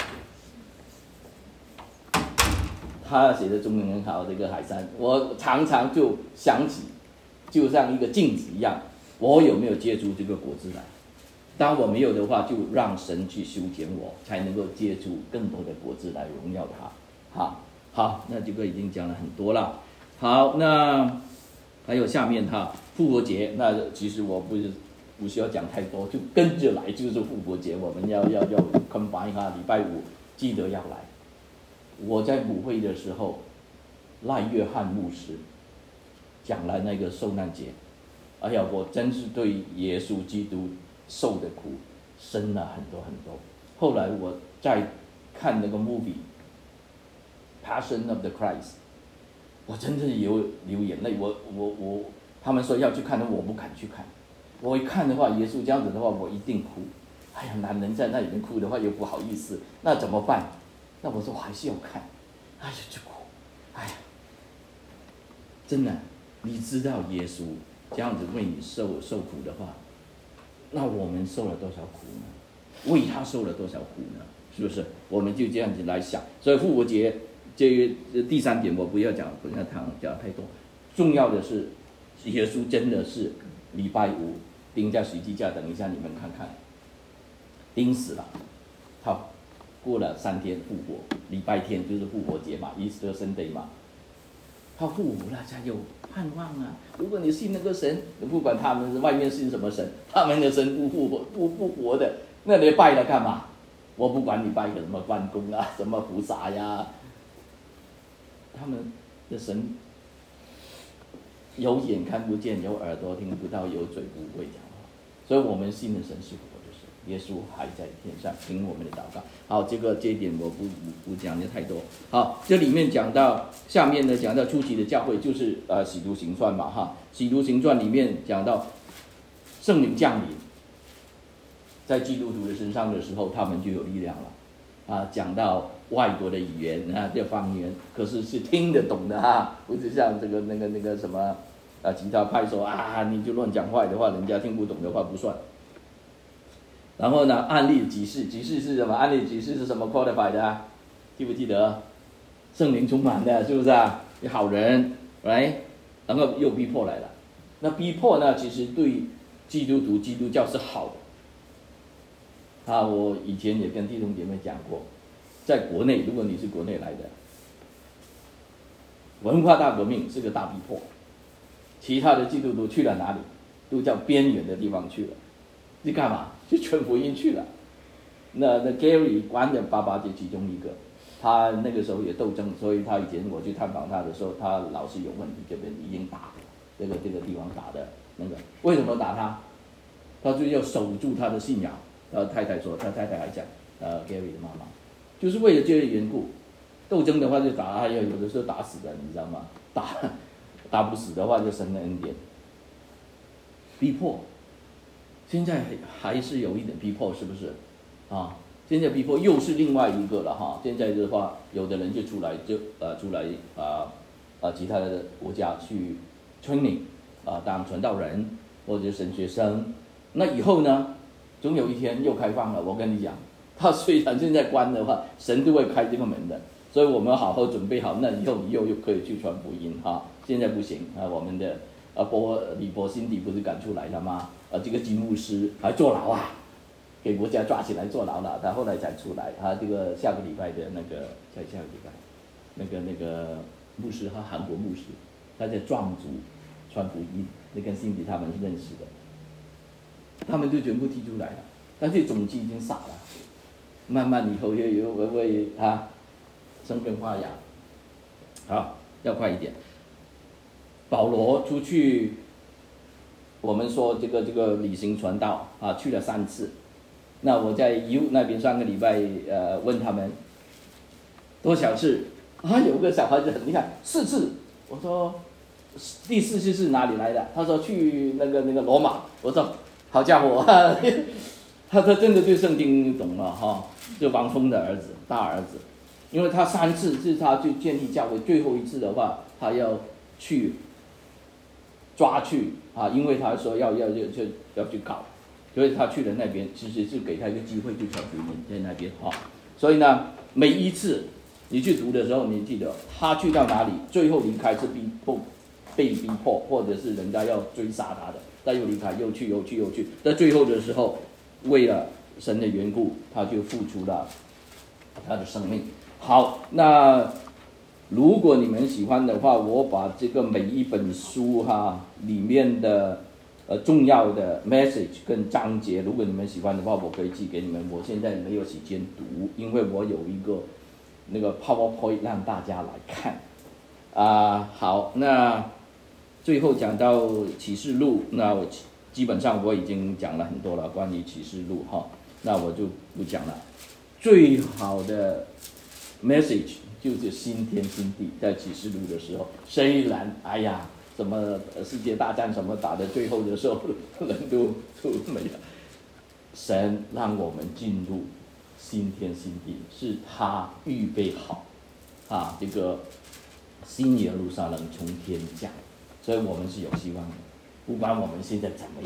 他写的中文很好，这个海山，我常常就想起，就像一个镜子一样，我有没有结出这个果子来？当我没有的话，就让神去修剪我，才能够结出更多的果子来荣耀他。好，好，那这个已经讲了很多了。好，那还有下面哈，复活节，那其实我不是不需要讲太多，就跟着来，就是复活节，我们要要要 combine 哈，礼拜五记得要来。我在母会的时候，赖约翰牧师讲了那个受难节，哎呀，我真是对耶稣基督受的苦深了很多很多。后来我在看那个 movie Passion of the Christ， 我真的有流眼泪。我我我，他们说要去看的，我不敢去看。我一看的话，耶稣这样子的话，我一定哭。哎呀，男人在那里面哭的话又不好意思，那怎么办？那我说我还是要看，哎呀就哭，哎呀，真的，你知道耶稣这样子为你受受苦的话， 那我们受了多少苦呢？为他受了多少苦呢？是不是？我们就这样子来想。所以复活节这第三点我不要讲，不要讲讲太多。重要的是，耶稣真的是礼拜五钉在十字架，等一下你们看看，钉死了，他过了三天复活，礼拜天就是复活节嘛 ，Easter Sunday 嘛，他复活了才有盼望啊！如果你信那个神，不管他们外面信什么神，他们的神不复活不复活的，那你拜了干嘛？我不管你拜个什么关公啊，什么菩萨呀，他们的神有眼看不见，有耳朵听不到，有嘴不会讲话，所以我们信的神是活的神，耶稣还在天上听我们的祷告。好，这个这一点我不不不讲的太多。好，这里面讲到下面呢，讲到初期的教会就是呃《使徒行传》嘛哈，《使徒行传》里面讲到圣灵降临在基督徒的身上的时候，他们就有力量了啊。讲到外国的语言啊，这方言，可是是听得懂的啊，不是像这个那个那个什么啊，其他派说啊，你就乱讲话的话，人家听不懂的话不算。然后呢，案例集市，集市是什么？案例集市是什么 qualify 的啊？记不记得？圣灵充满的，是不是啊？有好人来，然后又逼迫来了。那逼迫呢，其实对基督徒、基督教是好的。啊，我以前也跟弟兄姐妹讲过，在国内，如果你是国内来的，文化大革命是个大逼迫，其他的基督徒去了哪里？都叫边缘的地方去了。你干嘛？去传福音去了。那那 Gary 关的爸爸就其中一个，他那个时候也斗争，所以他以前我去探访他的时候，他老是有问题，这边已经打这个这个地方打的那个，为什么打他？他就要守住他的信仰。呃，太太说，他太太还讲，呃 ，Gary 的妈妈，就是为了这个缘故，斗争的话就打，还有有的时候打死的，你知道吗？打打不死的话就神的恩典，逼迫。现在还是有一点逼迫，是不是？啊，现在逼迫又是另外一个了哈。现在的话，有的人就出来就呃出来啊啊其他的国家去 training 啊当传道人或者神学生。那以后呢，总有一天又开放了。我跟你讲，他虽然现在关的话，神都会开这个门的。所以我们好好准备好，那以后你又又可以去传福音哈。现在不行啊，我们的啊波李波辛迪不是赶出来了吗？啊，这个金牧师还坐牢啊，给国家抓起来坐牢了，他后来才出来。他这个下个礼拜的那个，在下个礼拜，那个那个牧师，他韩国牧师，他在壮族传福音，那跟辛迪他们是认识的，他们就全部踢出来了。但是种子已经撒了，慢慢以后又又会会啊生根发芽。好，要快一点。保罗出去。我们说这个这个旅行传道啊，去了三次。那我在 U 那边上个礼拜呃问他们多少次啊？有个小孩子很厉害，四次。我说第四次是哪里来的？他说去那个那个罗马。我说好家伙，他他真的对圣经懂了哈，就王峰的儿子，大儿子。因为他三次是他去建立教会，最后一次的话，他要去。抓去啊，因为他说要要要要要去搞，所以他去了那边，其实是给他一个机会去传福音在那边哈。所以呢，每一次你去读的时候，你记得他去到哪里，最后离开是逼迫、被逼迫，或者是人家要追杀他的，他又离开，又去又去又去，在最后的时候，为了神的缘故，他就付出了他的生命。好，那。如果你们喜欢的话，我把这个每一本书哈里面的呃重要的 message 跟章节，如果你们喜欢的话，我可以寄给你们。我现在没有时间读，因为我有一个那个 PowerPoint 让大家来看。啊、呃，好，那最后讲到启示录，那我基本上我已经讲了很多了关于启示录哈，那我就不讲了。最好的 message。就是新天新地，在启示录的时候，虽然哎呀，什么世界大战什么打的，最后的时候人都都没了。神让我们进入新天新地，是他预备好啊，这个新耶路撒冷从天降，所以我们是有希望的。不管我们现在怎么样，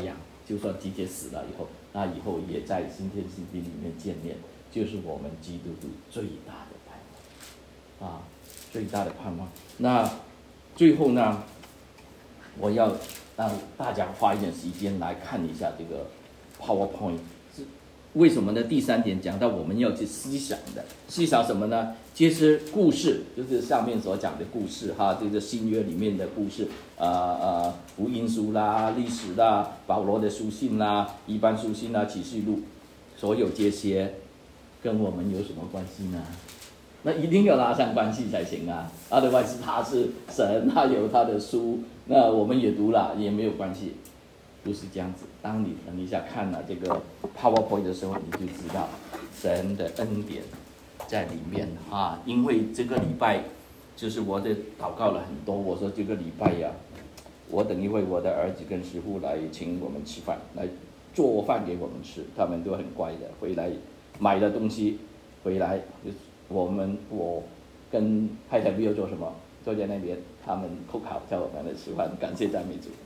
就算基督死了以后，那以后也在新天新地里面见面，就是我们基督徒最大的盼望啊，最大的盼望。那最后呢，我要让大家花一点时间来看一下这个 PowerPoint。为什么呢？第三点讲到我们要去思想的，思想什么呢？其实故事就是上面所讲的故事哈，这个新约里面的故事，呃呃，福音书啦、历史啦、保罗的书信啦、一般书信啦、启示录，所有这些跟我们有什么关系呢？那一定要拉上关系才行啊 ，otherwise 他是神，他有他的书，那我们也读了也没有关系。不是这样子，当你等一下看了这个 PowerPoint 的时候，你就知道神的恩典在里面啊。因为这个礼拜就是我的祷告了很多，我说这个礼拜呀、啊，我等一会我的儿子跟师傅来请我们吃饭，来做饭给我们吃，他们都很乖的，回来买了东西回来，我们我跟太太没有做什么，坐在那边，他们口好叫我们来吃饭，感谢赞美主。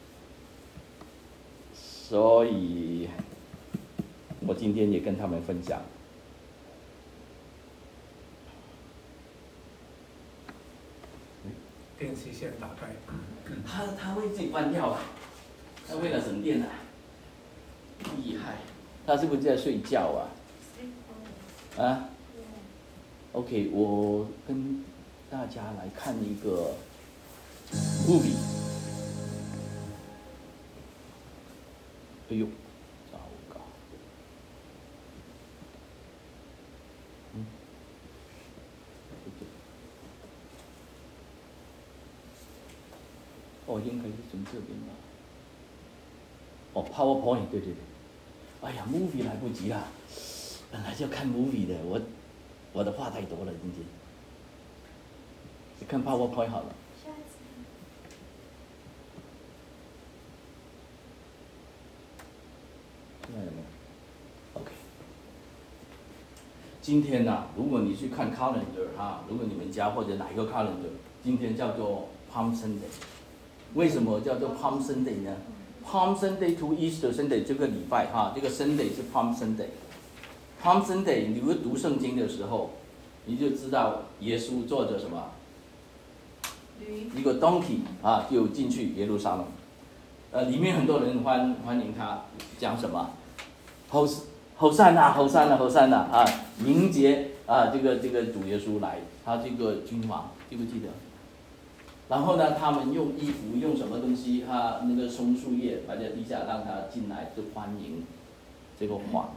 所以，我今天也跟他们分享。 电视线打开。 他他会自己关掉啊，他为了省电啊，厉害。他是不是在睡觉啊？啊 ？OK， 我跟大家来看一个 movie。哎呦，糟糕！嗯，哦，应该是从这边吧。哦 ，PowerPoint， 对对对。哎呀 ，movie 来不及了，本来就要看 movie 的，我我的话太多了，今天。看 PowerPoint 好了。现在有没有 ？OK。今天呢、啊，如果你去看 calendar 哈，如果你们家或者哪一个 calendar， 今天叫做 Palm Sunday。为什么叫做 Palm Sunday 呢 ？Palm Sunday to Easter Sunday 这个礼拜哈，这个 Sunday 是 Palm Sunday。Palm Sunday， 你会读圣经的时候，你就知道耶稣坐着什么？一个 donkey 啊，就进去耶路撒冷。呃，里面很多人欢欢迎他，讲什么？后后山呐，后山呐，后山呐啊！迎接啊，这个这个主耶稣来，他这个君王，记不记得？然后呢，他们用衣服用什么东西啊？那个松树叶摆在地下，让他进来就欢迎这个皇。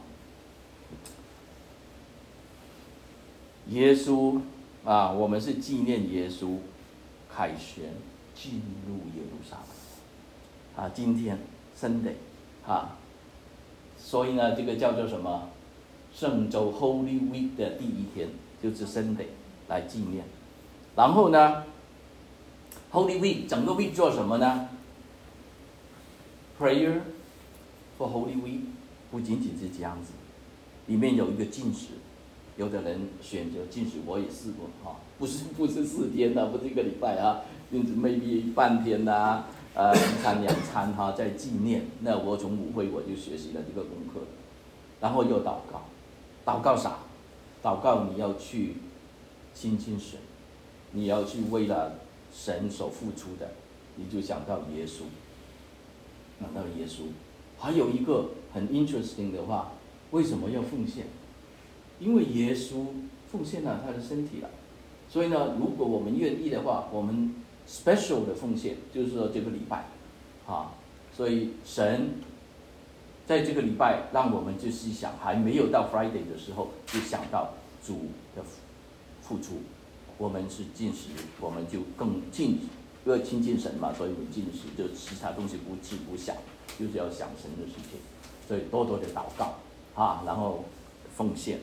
耶稣啊，我们是纪念耶稣凯旋进入耶路撒冷啊，今天 Sunday 啊。所以呢，这个叫做什么？圣周 Holy Week 的第一天就是 Sunday 来纪念。然后呢 ，Holy Week 整个 week 做什么呢 ？Prayer for Holy Week 不仅仅是这样子，里面有一个禁食，有的人选择禁食，我也试过哈，不是不是四天呐、啊，不是一个礼拜啊，甚至 maybe 半天呐、啊。呃，一餐两餐哈，在纪念。那我从舞会我就学习了这个功课，然后又祷告，祷告啥？祷告你要去亲近神，你要去为了神所付出的，你就想到耶稣，想到耶稣。还有一个很 interesting 的话，为什么要奉献？因为耶稣奉献了他的身体了，所以呢，如果我们愿意的话，我们special 的奉献，就是说这个礼拜，啊，所以神在这个礼拜让我们就是想，还没有到 Friday 的时候，就想到主的付出，我们是进食，我们就更近，因为亲近神嘛，所以我们进食，就其他东西不吃不想，就是要想神的事情，所以多多的祷告啊，然后奉献，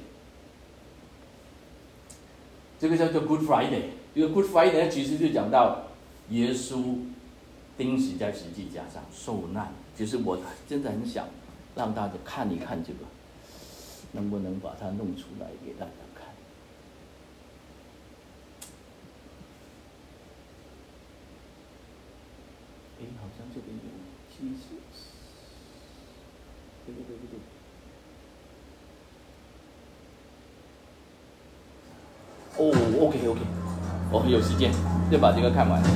这个叫做 Good Friday， 这个 Good Friday 其实就讲到耶稣钉死在十字架上受难，其实我真的很想让大家看一看这个，能不能把它弄出来给大家看？哎，好像这边有，其实哦 ，OK OK， 我、哦、有时间就把这个看完。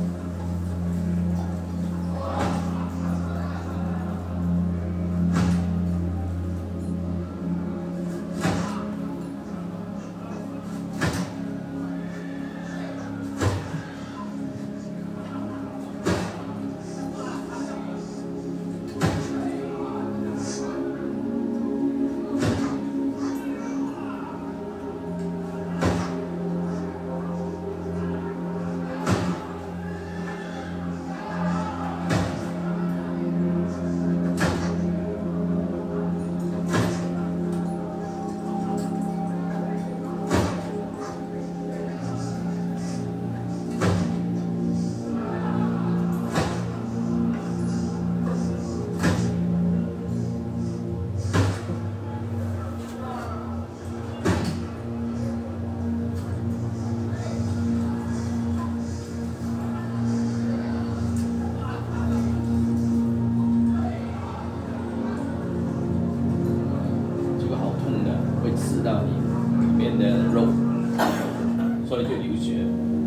刺到你里面的肉，所以就流血。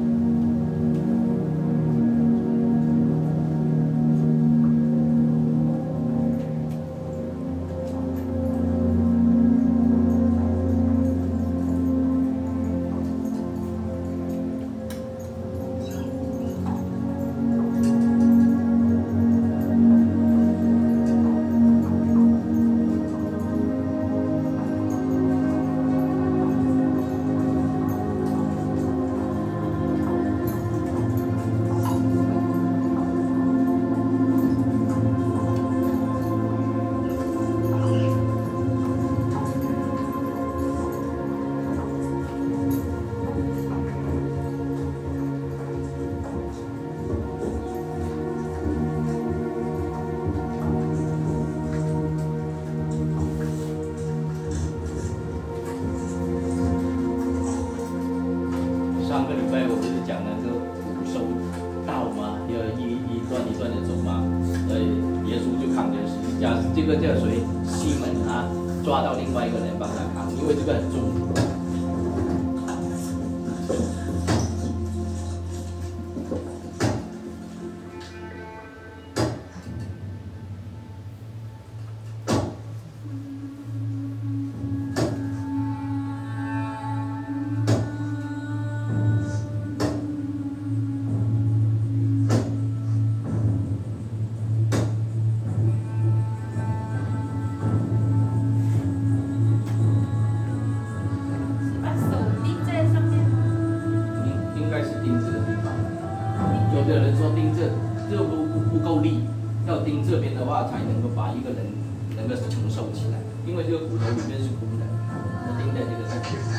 上个礼拜我不是讲了这个骨收道吗？要一一段一段的走嘛，所以耶稣就扛着十字架，这个叫谁？西门啊，抓到另外一个人帮他扛，因为这个很重。有的人说钉这这不不不够力，要钉这边的话才能够把一个人能够承受起来，因为这个骨头里面是空的，我钉在这个上面。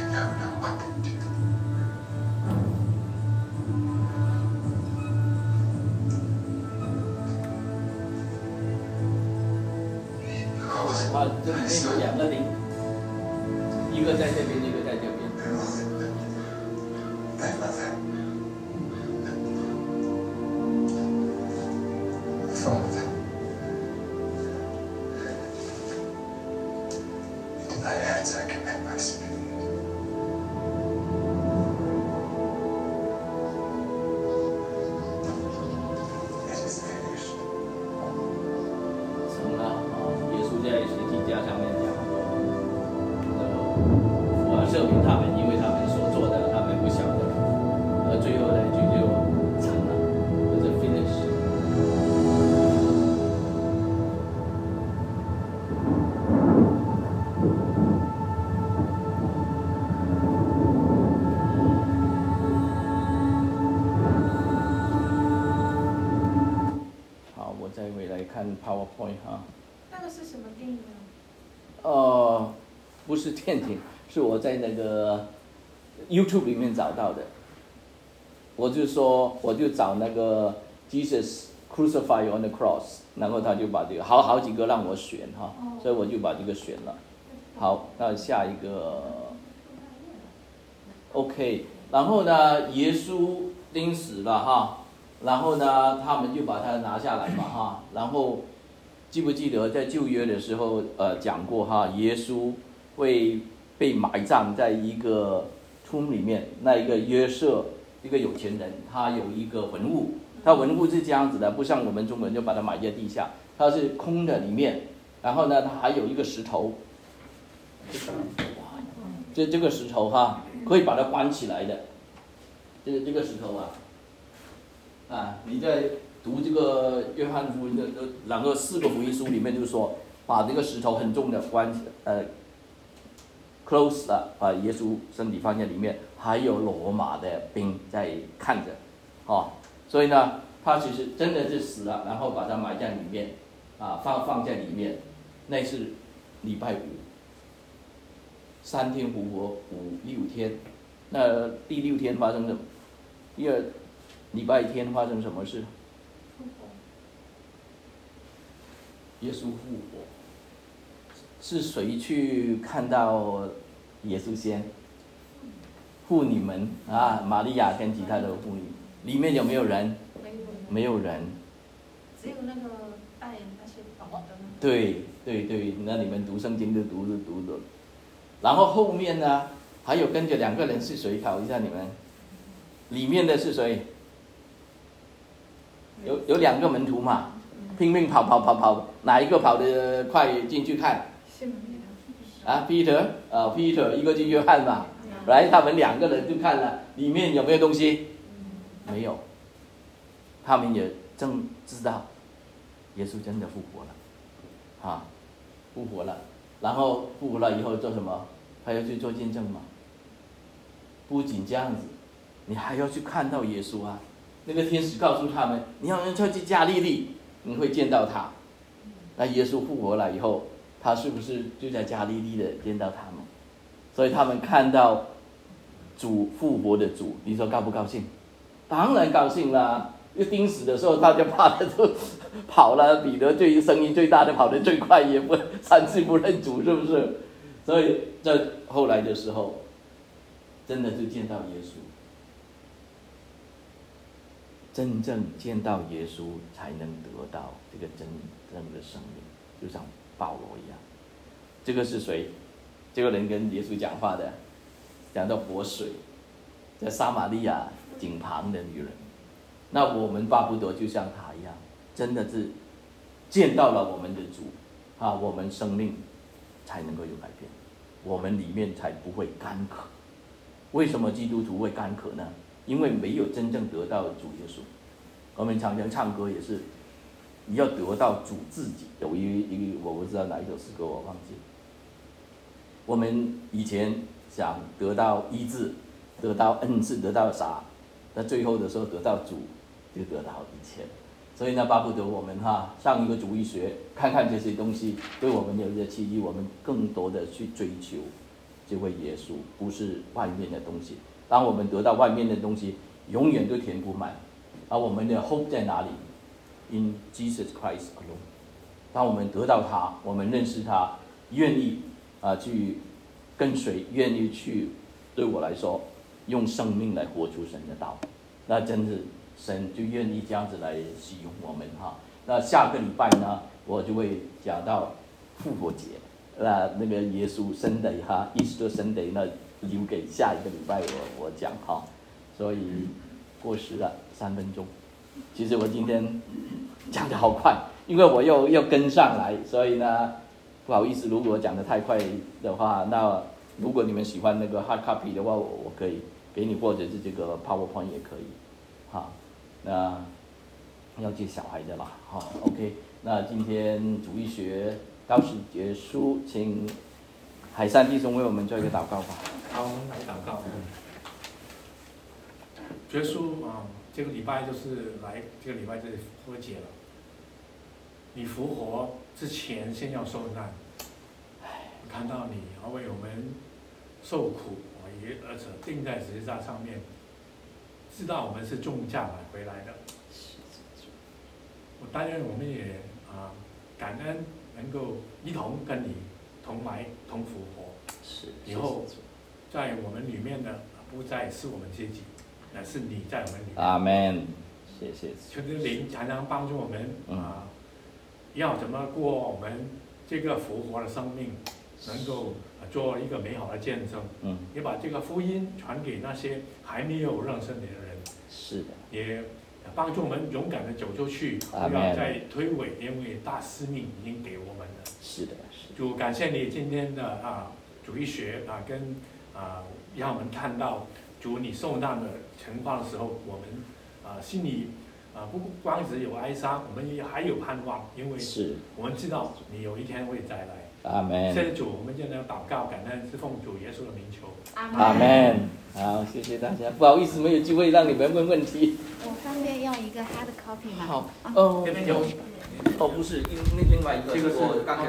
啊，这里面有两个钉，一个在这边，一个在这边。赦免他们，因为他们所做的，他们不晓得。而最后呢，就就惨了，就是 finish。好，我再回来看 PowerPoint 哈。 那个是什么电影呢？ 呃，不是电影。是我在那个 YouTube 里面找到的，我就说我就找那个 Jesus crucified on the cross， 然后他就把这个好好几个让我选哈，所以我就把这个选了。好，那下一个 ，OK， 然后呢，耶稣钉死了哈，然后呢，他们就把它拿下来嘛哈，然后记不记得在旧约的时候呃讲过哈，耶稣会被埋葬在一个福音里面那一个约瑟，一个有钱人，他有一个文物，他文物是这样子的，不像我们中国人就把它埋在地下，它是空的里面，然后呢，它还有一个石头，这这个石头哈，可以把它关起来的，这个这个石头啊，啊，你在读这个约翰福音的两个四个福音书里面就说，把这个石头很重的关呃 close 了，把耶稣身体放在里面，还有罗马的兵在看着，哦，所以呢，他其实真的是死了，然后把它埋在里面，啊，放放在里面，那是礼拜五，三天复活，五六天，那第六天发生什么？第二礼拜天发生什么事？耶稣复活，是谁去看到耶稣先？妇女们啊，玛利亚跟其他的妇女，里面有没有人？没有人， 只有那个带那些宝的。 对对对，那你们读圣经就读就读的。然后后面呢，还有跟着两个人是谁？考一下你们，里面的是谁？有有两个门徒嘛，拼命跑跑跑跑，哪一个跑得快进去看？啊 ，Peter， 呃 ，Peter， 一个就约翰嘛，来，他们两个人就看了，里面有没有东西？没有，他们也正知道，耶稣真的复活了，啊，复活了，然后复活了以后做什么？还要去做见证嘛？不仅这样子，你还要去看到耶稣啊！那个天使告诉他们，你要去加利利，你会见到他。那耶稣复活了以后，他是不是就在加利利的见到他们？所以他们看到主复活的主，你说高不高兴？当然高兴啦！一钉死的时候，大家怕的都跑了，彼得最声音最大的跑得最快，也不三次不认主，是不是？所以在后来的时候，真的就见到耶稣。真正见到耶稣，才能得到这个真正的生命，就像保罗一样。这个是谁？这个人跟耶稣讲话的，讲到活水，在撒玛利亚井旁的女人。那我们巴不得就像他一样，真的是见到了我们的主，啊，我们生命才能够有改变，我们里面才不会干渴。为什么基督徒会干渴呢？因为没有真正得到主耶稣。我们常常唱歌也是，你要得到主自己。有一一我不知道哪一首诗歌，我忘记。我们以前想得到医治，得到恩赐，得到啥？那最后的时候得到主，就得到一切。所以呢，巴不得我们哈上一个主义学，看看这些东西，对我们有一个契机，我们更多的去追求这位耶稣，不是外面的东西。当我们得到外面的东西，永远都填不满。而我们的 hope 在哪里 ？In Jesus Christ alone。当我们得到他，我们认识他，愿意啊去跟随，愿意去，对我来说，用生命来活出神的道，那真是神就愿意这样子来使用我们哈。那下个礼拜呢，我就会讲到复活节，那那个耶稣Sunday哈 ，Easter Sunday 那留给下一个礼拜我我讲哈。所以过时了三分钟，其实我今天讲得好快，因为我又要跟上来，所以呢不好意思，如果我讲得太快的话，那如果你们喜欢那个 hard copy 的话，我我可以给你，或者是这个 PowerPoint 也可以，好，那要接小孩的啦，好 ，OK， 那今天主义学到此结束，请海山弟兄为我们做一个祷告吧。 好，我们来祷告。耶稣啊，这个礼拜就是来，这个礼拜就是复活节了。你复活之前先要受难，看到你要为我们受苦，也而且钉在十字架上面，知道我们是重价买回来的。我但愿我们也啊感恩，能够一同跟你同来同复活。 是， 以后在我们里面的不再是我们自己，乃是你在我们里面。 阿门。谢谢。 求这灵常常帮助我们啊，要怎么过我们这个复活的生命， 能够做一个美好的见证， 嗯， 也把这个福音传给那些还没有认识你的人， 是的， 也帮助我们勇敢的走出去，不要再推诿，因为大使命已经给我们了。 是的，是的。 主感谢你今天的啊主义学啊跟啊让我们看到主你受难的情况的时候，我们啊心里啊不光只有哀伤，我们也还有盼望，因为是我们知道你有一天会再来。 阿门。 谢谢主，我们现在要祷告，感恩是奉主耶稣的名求。 阿门。好，谢谢大家。不好意思，没有机会让你们问问题。 我方便用一个 hard copy 吗？ 好，哦， 这边有。 哦，不是，另另另外一个， 这个是我刚才